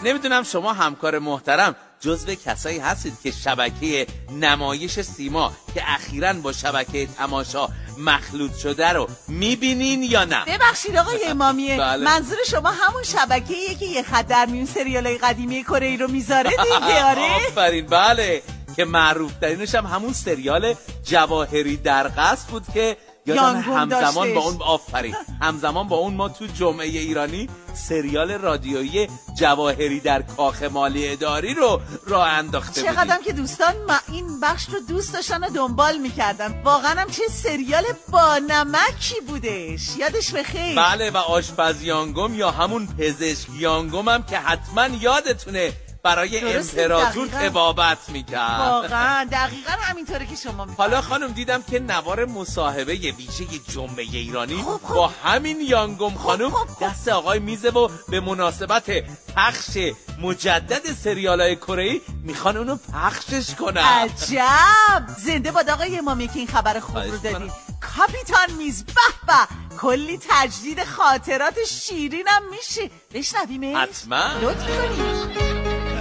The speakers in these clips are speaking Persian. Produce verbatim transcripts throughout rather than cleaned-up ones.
نمیدونم شما همکار محترم جزو کسایی هستید که شبکه نمایش سیما که اخیراً با شبکه تماشا مخلوط شده رو میبینین یا نه؟ ببخشید آقای امامیه، بله. منظور شما همون شبکه‌ایه که یه خط در میون سریالای قدیمی کره ای رو میذاره دیگه؟ آره آفرین، بله، که معروف ترینش هم همون سریال جواهری در قصد بود که یادم همزمان با اون آفرین همزمان با اون ما تو جمعه ایرانی سریال رادیویی جواهری در کاخ مالی اداری رو راه انداخته بودیم. چقدرم که دوستان ما این بخش رو دوست داشتن و دنبال میکردن. واقعا هم چه سریال با نمکی بودش، یادش بخیر. بله، و آشپز یانگوم یا همون پزشک یانگوم هم که حتما یادتونه برای امپراتور طبابت میکرد. واقعا دقیقا همینطوره که شما میگید. حالا خانم دیدم که نوار مصاحبه ویژه جمعه ایرانی خوب خوب. با همین یانگوم خانم خوب خوب. دست آقای میزه و به مناسبت پخش مجدد سریالای کره‌ای میخوان اونو پخشش کنن. عجب، زنده باد آقای امامی که این خبر خوب رو دادین. کاپیتان میز به به، کلی تجدید خاطرات شیرینم میشه. بشنویمش؟ حتما. لطف کنید.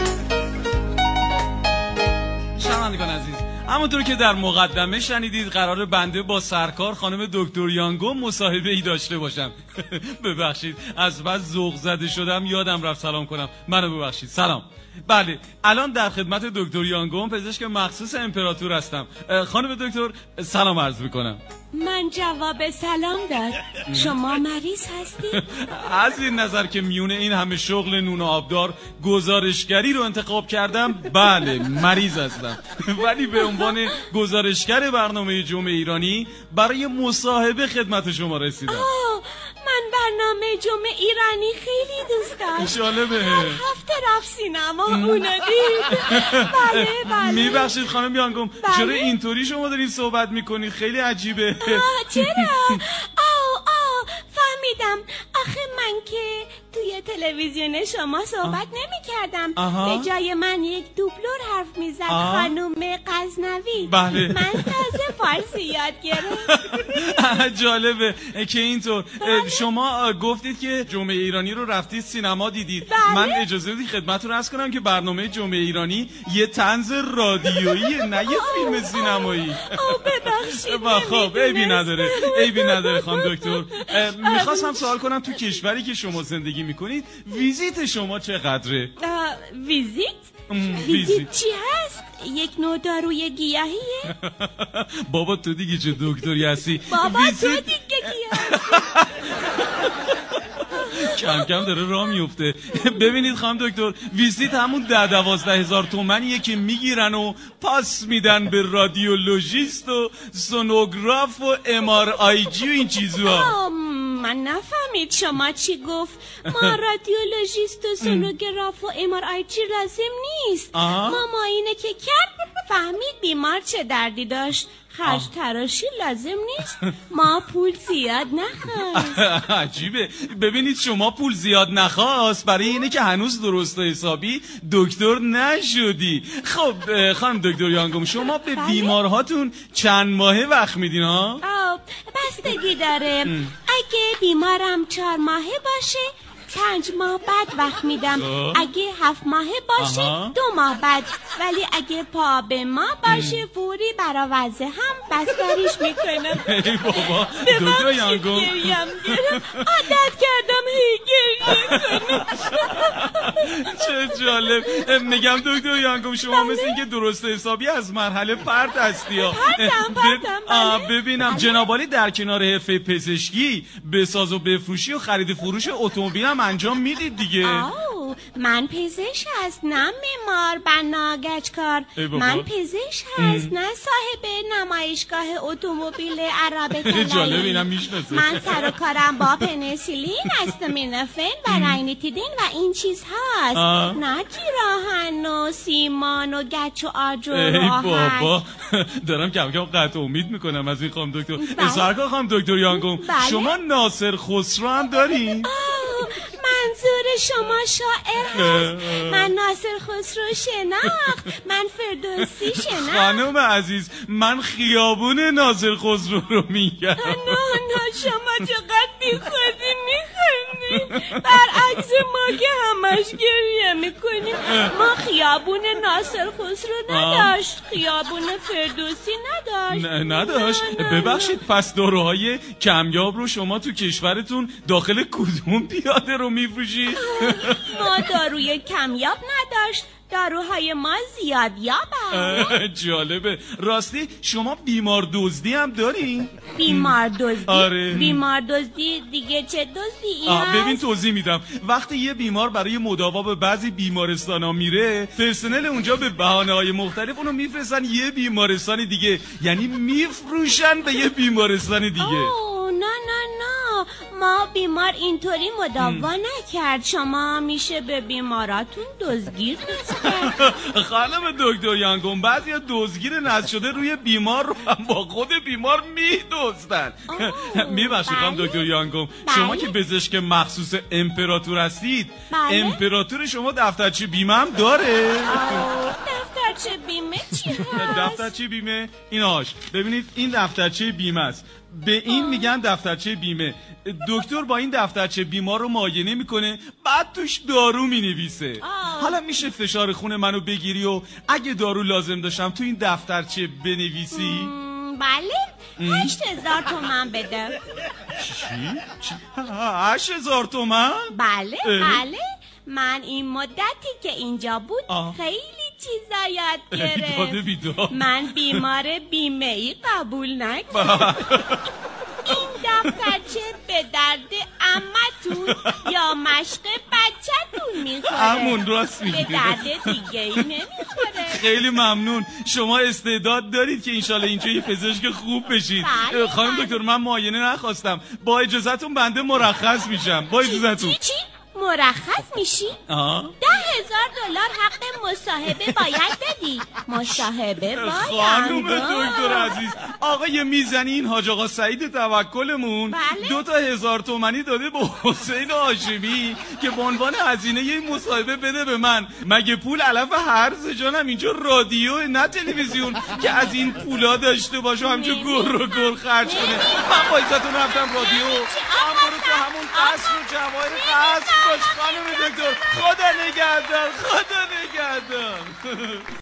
شنوندگان عزیز، همونطور که در مقدمه شنیدید قرار بنده با سرکار خانم دکتر یانگوم مصاحبه ای داشته باشم. ببخشید از بس ذوق زده شدم یادم رفت سلام کنم، منو ببخشید. سلام. بله، الان در خدمت دکتر یانگوم پزشک مخصوص امپراتور هستم. خانم دکتر سلام عرض میکنم. من جواب سلام داد. شما مریض هستی؟ از این نظر که میونه این همه شغل نون و آبدار گزارشگری رو انتخاب کردم، بله مریض هستم، ولی به عنوان گزارشگر برنامه جمعه ایرانی برای مصاحبه خدمت شما رسیدم. آه، من برنامه جمعه ایرانی خیلی دوست داشت. جالبه. هر هفته رفت سینما اونو دید. بله بله. میبخشید خانم یانگوم، بله؟ چرا اینطوری شما دارید صحبت میکنید؟ خیلی عجیبه. آه چرا؟ آه آه فهمیدم. آخه من که توی تلویزیون شما صحبت نمی کردم. به جای من یک دوبلور حرف می زد خانوم غزنوی. بله. من تازه فارسی یاد گرفتم. جالبه که اینطور. شما گفتید که جمعه ایرانی رو رفتید سینما دیدید. بله. من اجازه بدید خدمتتون عرض کنم که برنامه جمعه ایرانی یه طنز رادیویی، نه یه فیلم سینمایی. آه ببخشید. خب عیبی نداره، عیبی نداره خانم دکتر. میخواستم سوال کنم تو کشوری که شما زندگی میکنید ویزیت شما چقدره؟ ویزیت؟ ویزیت چی هست؟ یک نوع داروی گیاهیه؟ بابا تو دیگه چه دکتری هستی؟ بابا تو دیگه گیاهی. کم کم داره راه میفته. ببینید خانم دکتر، ویزیت همون ده دوازده هزار تومنیه که میگیرن و پاس میدن به رادیولوژیست و سونوگراف و امار آی جی و این چیزها. من نفهمید شما چی گفت. ما رادیولوژیست و سونوگراف و امار آی جی لازم نیست. ما معاینه که کرد فهمید بیمار چه دردی داشت. خرج تراشی لازم نیست. ما پول زیاد نخواست. عجیبه. ببینید شما پول زیاد نخواست برای اینه که هنوز درست و حسابی دکتر نشدی. خب خانم دکتر یانگوم، شما به بله؟ بیمارهاتون چند ماهه وقت میدین ها؟ آه بستگی داره. اگه بیمارم چهار ماهه باشه پنج ماه بعد وقت میدم. اگه هفت ماهه باشه آها. دو ماه بعد. ولی اگه پا به ما باشه فوری برا وضع هم بستریش میکنم. ای بابا دکتر یانگوم، گریم گرم عادت کردم هی گریه کنم. چه جالب. میگم دکتر یانگوم شما مثل این که درست حسابی از مرحله پرت هستی ها. پرتم پرتم بله. ببینم جناب عالی در کنار حرفه پزشکی بساز و بفروشی و خرید فروش اتومبیل هم انجام میدید دیگه. آو من پزشک هست نه معمار بنا گچکار. من پزشک هست نه صاحب نمایشگاه اتومبیل عرب طلایی. جالب، اینم میشناسه. من سر و کارم با پنیسیلین، استامینوفن و رینیتیدین و این چیز هست. نه جراحن و سیمان و گچ و آجر و آهن. ای بابا دارم کم کم قطع امید میکنم از این خانم دکتر. سرکار خانم دکتر یانگوم، شما ناصر خسرو هم دارین؟ منظور شما شاعر هست. من ناصر خسرو شناخت، من فردوسی شناخت. خانم عزیز من خیابون ناصر خسرو رو میگم. نه نه شما چقدر بی خودی میخونی. برعکس ما که همش گریه میکنیم. ما خیابون ناصر خسرو نداشت، خیابون فردوسی نداشت. نه نداشت. ببخشید پس داروهای کمیاب رو شما تو کشورتون داخل کدوم پیاده رو میفروشید؟ ما داروی کمیاب نداشت، داروهای ما زیاد یابه. جالبه. راستی شما بیمار دزدی هم دارین؟ بیمار دزدی؟ آره. بیمار دزدی دیگه چه دزدی هست؟ ببین توضیح میدم. وقتی یه بیمار برای مداوا به بعضی بیمارستان ها میره، پرسنل اونجا به بهانه های مختلف اونو میفرستن یه بیمارستان دیگه، یعنی میفروشن به یه بیمارستان دیگه. اوه نه نه نه، ما بیمار اینطوری مداوا نکرد. شما میشه به بیماراتون دزدگیر نزد. خانم دکتر یانگون بعضی دزدگیر نزد شده روی بیمار رو هم با خود بیمار میدزدن. میبخشید خانم دکتر یانگون، شما که پزشک مخصوص امپراتور هستید، بله؟ امپراتور شما دفترچه بیمه هم داره؟ دفترچه بیمه چی هست؟ دفترچه بیمه ایناش ببینید، این دفترچه بیمه است. به این میگن دفترچه بیمه. دکتر با این دفترچه بیمار رو معاینه میکنه، بعد توش دارو مینویسه. حالا میشه فشار خون منو بگیری و اگه دارو لازم داشتم تو این دفترچه بنویسی؟ بله. هشت هزار تومن بده. چی؟ هشت هزار تومن؟ بله بله. من این مدتی که اینجا بود آه. خیلی چیزا یاد گرفت. من بیمار بیمه ای قبول نکردم. این دفترچه به درد عمتون یا مشق بچه‌تون میخوره، همون راست میگه، به درد دیگه ای نمیخوره. خیلی ممنون. شما استعداد دارید که انشالله اینجا یه پزشک خوب بشید. خانم دکتر من معاینه نخواستم، با اجازهتون بنده مرخص میشم. با اجازهتون. چی چی؟ مرخص میشی؟ آه؟ ده هزار دلار حق مصاحبه باید بدی. مصاحبه باید. خانم دکتر عزیز، آقای میزنی این حاج آقا سعید توکلمون بله؟ دو تا هزار تومنی داده به حسین هاشمی که به عنوان هزینه یه مصاحبه بده به من. مگه پول علف هرز جانم اینجا رادیو نه تلویزیون که از این پولا داشته باشه همینجا گر و گر خرج کنه. من با ایزتون رفتم رادیو. من برو تو همون قصر و جواهر قصر باش خانم دکتر. خدا نگهدار، خدا نگهدار.